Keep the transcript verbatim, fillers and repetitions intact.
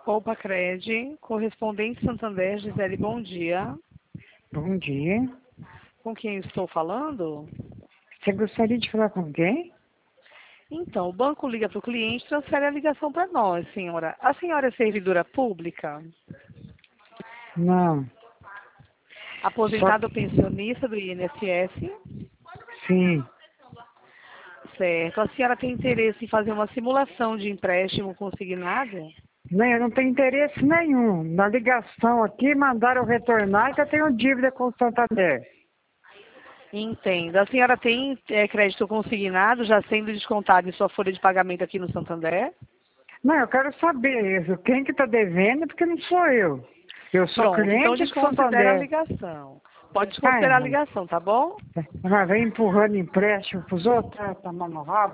Colpacred, correspondente Santander, Gisele, bom dia. Bom dia. Com quem estou falando? Você gostaria de falar com quem? Então, o banco liga para o cliente e transfere a ligação para nós, senhora. A senhora é servidora pública? Não. Aposentada Só... ou pensionista do I N S S? Sim. Certo. A senhora tem interesse em fazer uma simulação de empréstimo consignado? Não, eu não tenho interesse nenhum. Na ligação aqui, mandaram retornar que eu tenho dívida com o Santander. Entendo. A senhora tem é, crédito consignado já sendo descontado em sua folha de pagamento aqui no Santander? Não, eu quero saber isso. Quem que está devendo, porque não sou eu. Eu sou Pronto, então cliente do desconsidera a Santander. ligação. Pode Ah, desconsiderar a ligação, tá bom? ela vem empurrando empréstimo para os outros, tá tomando rabo.